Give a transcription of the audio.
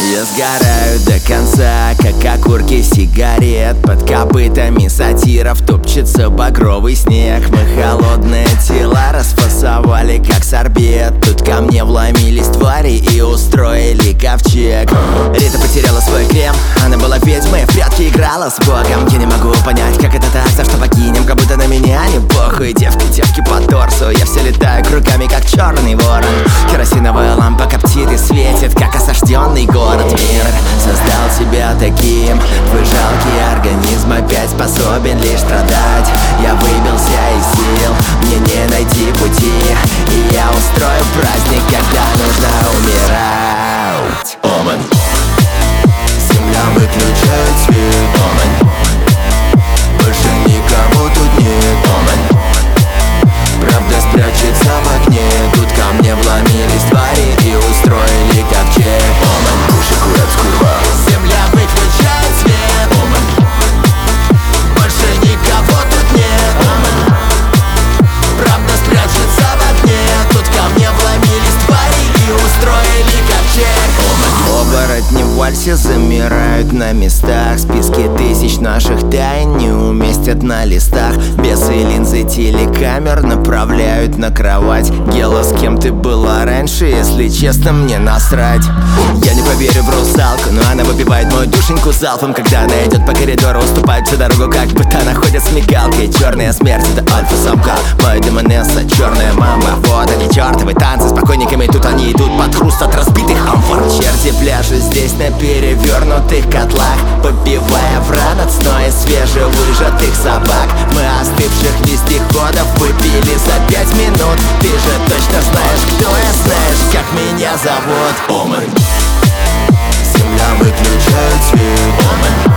Я сгораю до конца, как окурки сигарет. Под копытами сатиров топчется багровый снег. Мы холодные тела расфасовали, как сорбет. Тут ко мне вломились твари и устроили ковчег. Рита потеряла свой крем, она была ведьмой, в прятки играла с Богом. Я не могу понять, как это так, за что покинем, как будто на меня не похуй. Девки по торсу, я все летаю кругами, как черный ворон. Керосиновая лампа коптит и светит, как осажденный город. Мир создал тебя таким, твой жалкий организм опять способен лишь страдать. Я выбился из сил, мне не найти пути, и я устрою праздник, когда нужно умирать. Омен. Земля выключает свет. Омен. Больше никого тут нет. Омен. Правда спрячется в окне. Тут ко мне вломились твари и устроили ковчег. Омен. Уши курят скурва. Земля выключает свет. Омен. Больше никого тут нет. Омен. Правда спрячется в окне. Тут ко мне вломились твари и устроили ковчег. Омен. Оборотни в вальсе замирают на местах. Списки тысяч наших тайн не уместят на листах. Бесы линзы телекамер направляют на кровать. Гела, с кем ты была раньше, если честно, мне насрать. Я не поверю в русалку, но она выпивает мою душеньку залпом. Когда она идет по коридору, уступает всю дорогу, как будто она ходит с мигалкой. Черная смерть — это альфа-самка, моя демонесса, черная мама. Вот они, чертовы танцы с покойниками. Тут они идут под хруст от разбитых амфор. Черти пляшут здесь на перевернутых котлах, попивая вранотсной свежевыжатых собак. Мы остывших вездеходов выпили за 5 минут. Ты же точно знаешь, кто я, знаешь, как меня зовут. Омен. Земля выключает свет. Омен.